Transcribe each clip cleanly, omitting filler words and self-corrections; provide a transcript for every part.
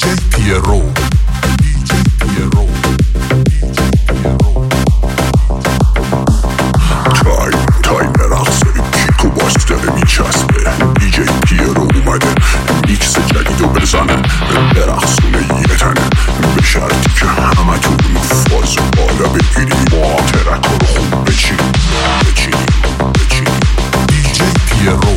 پیرو تایم رقص کیکو باز داره میچسبه دیجی پیرو اومده میکس جدیدو بزنه برقصونه یه تنه به شرطی که همه تون فازو بالا بگیریم با ترکا رو خوب بچینیم دیجی پیرو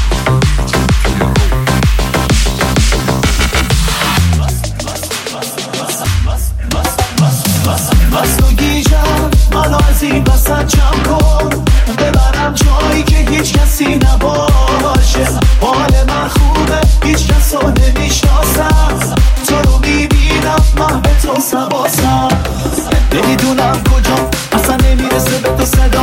بس تو گیجم منو از این بسط جمع کن ببرم جایی که هیچ کسی نباشه حال من خوبه هیچ کس رو نمیشناسم تو رو میبینم من به تو سباسم نمیدونم کجا اصلا نمیرسه به تو صدا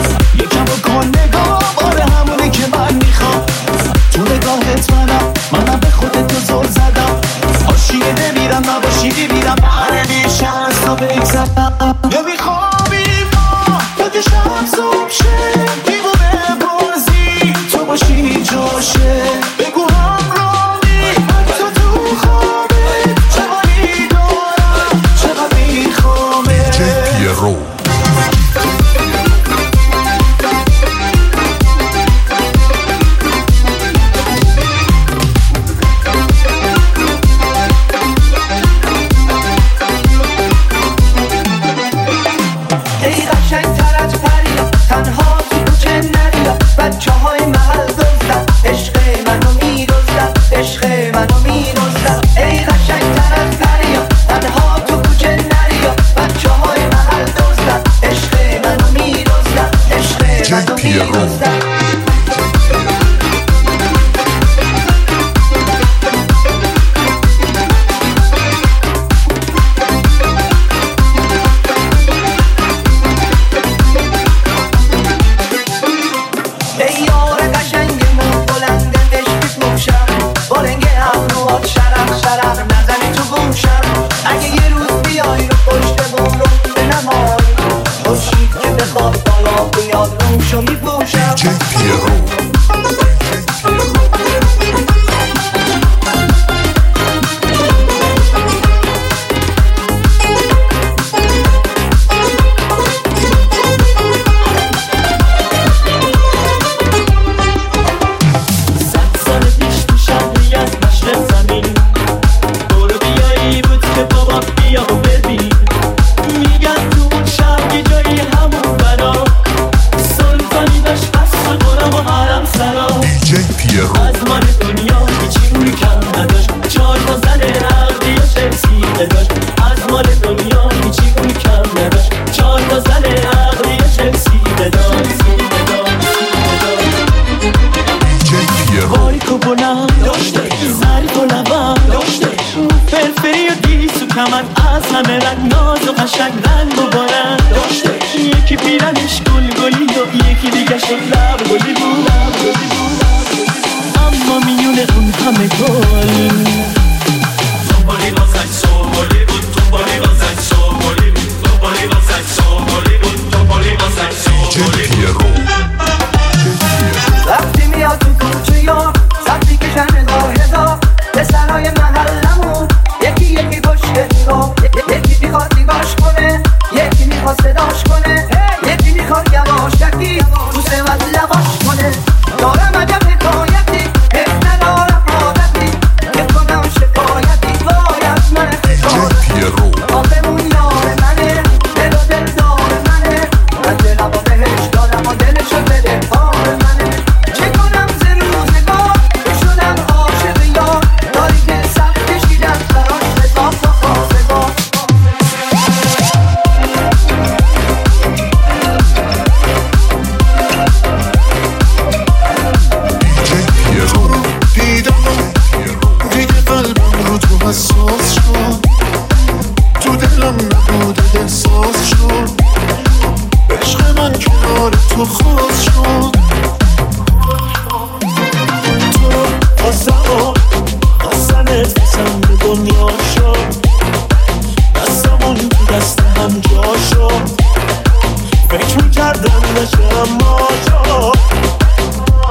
یکم بکن نگاه باره همونی که من میخوام تو نگاهت منم به خودت تو زل زدم آشیه نمیرم نباشی میبینم نمیشه از تو بگذرم نمیخوابیم ما که شب صبح شه دیوونه بازی تو باشی جاشه بگو همراهی حتی تو خوابه چقدری دارم چقدر میخوامه پیرو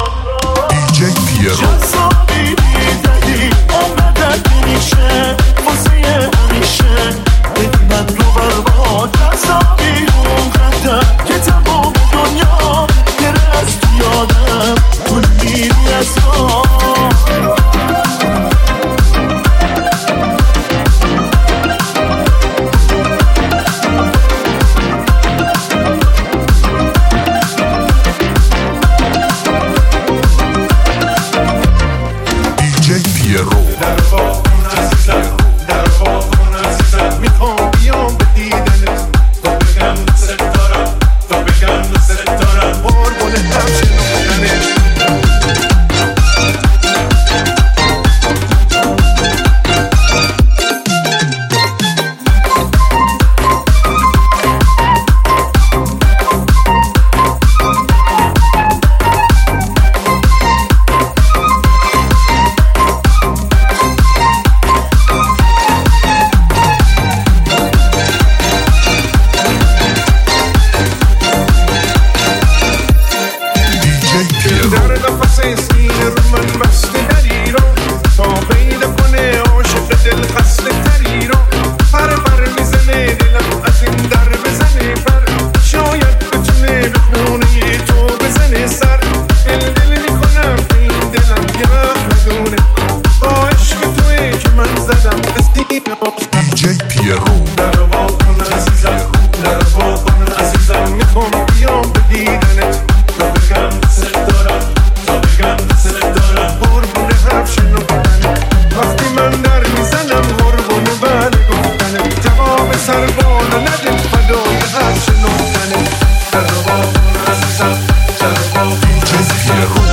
جذابی بیدلی آمدن میشه DJ پیرو در واکن عزیزم در واکن عزیزم میخوام بیام بگیرنت تا بگم دوست دارم تا بگم دوست دارم قربون حرف شنوندنت وقتی من در میزنم قربون بله گفتنت جواب سر بالا نده فدای حرف شنوندنت در واکن عزیزم در واکن DJ پیرو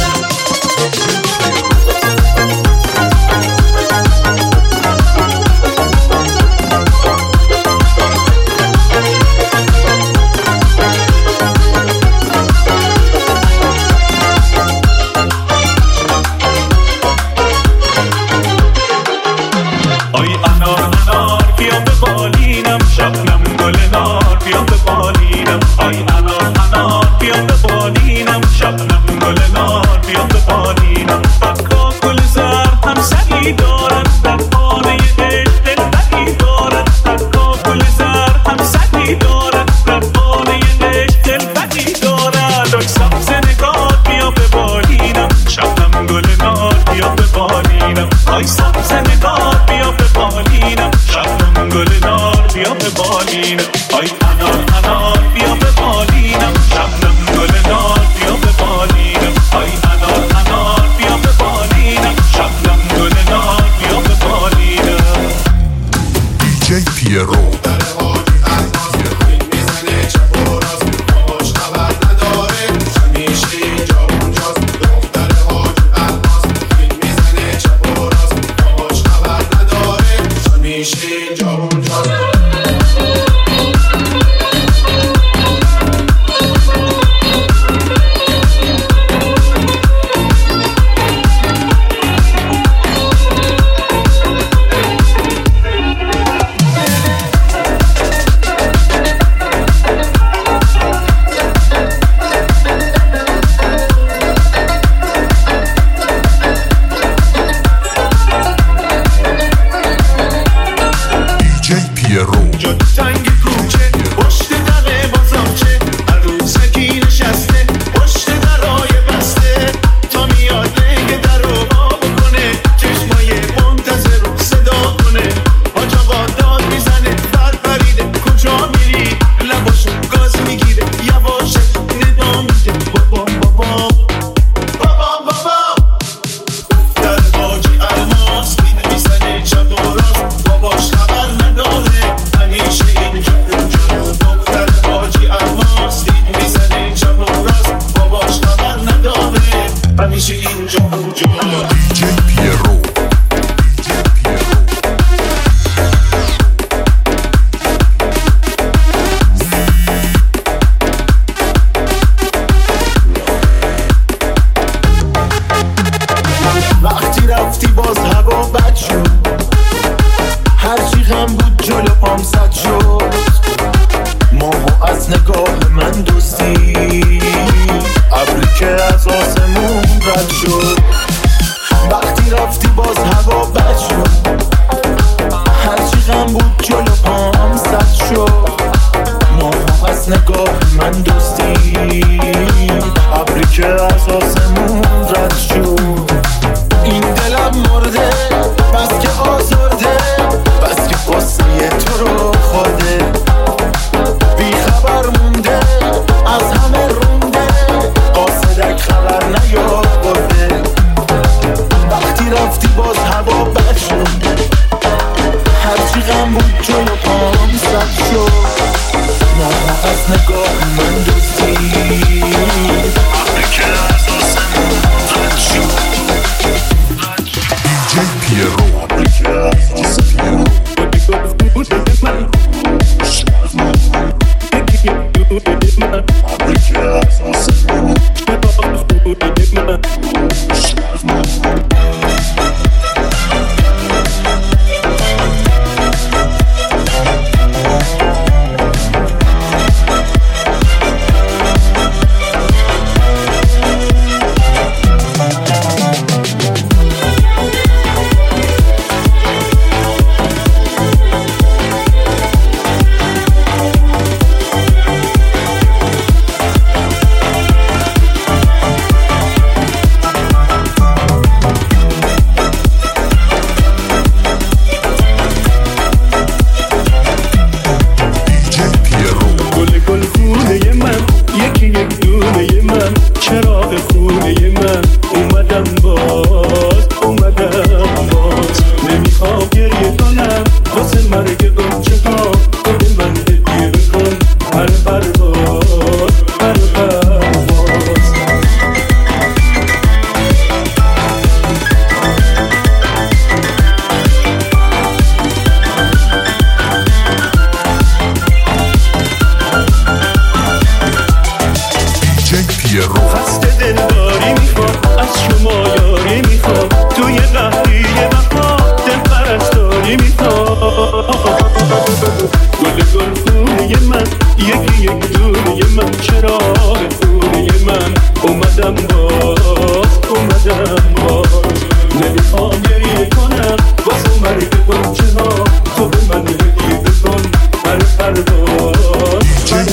غنچه ها تو به من هدیه کن هر پرواز من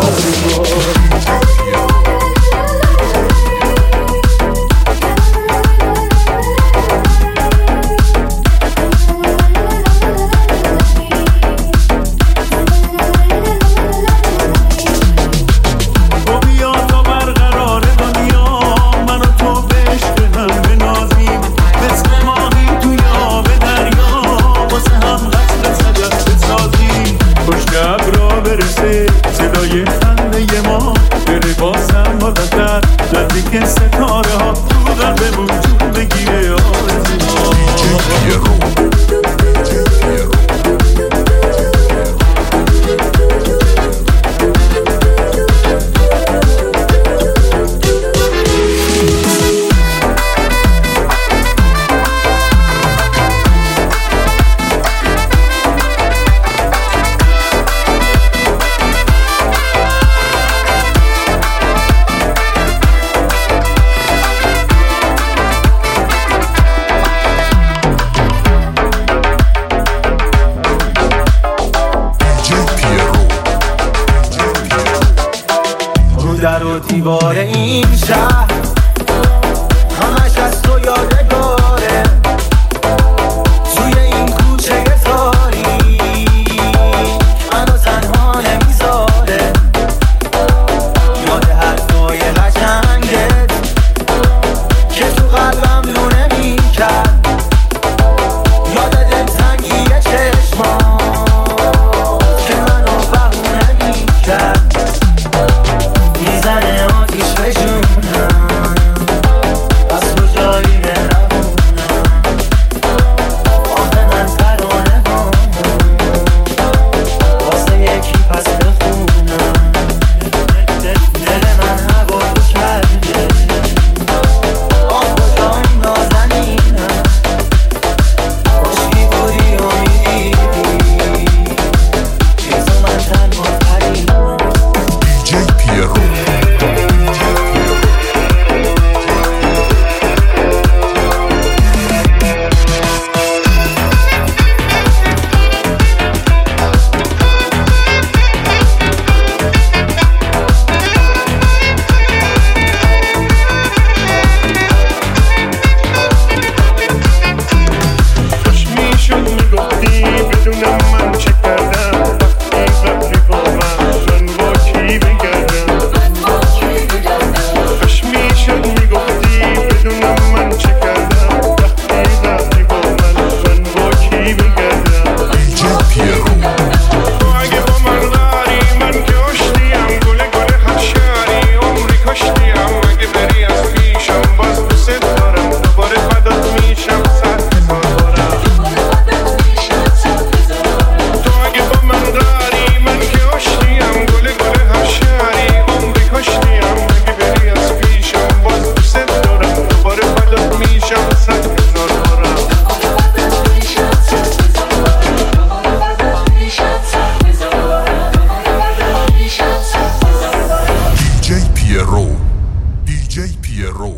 صدای خنده ما بره بازم بالاتر نزدیک ستاره ها تو قلبمون جون بگیره آرزوها در و دیوار این شهر همش از تو یادگاره توی این کوچه تاریک منو تنها نمیذاره یاد حرفای قشنگت که تو قلبم لونه میکرد یاد دلتنگی چشمات که منو بهونه میکرد میزنه آتیش به جونم از کجایی برمونم آخه من ترانه واسه یکی پس بخونم دل من هوا رو کرده آه کجا این نازنینم خوشی بودی و میدیدی چیزو من تنها پریدم DJ Piero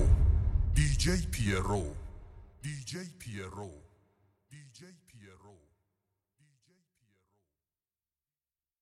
DJ Piero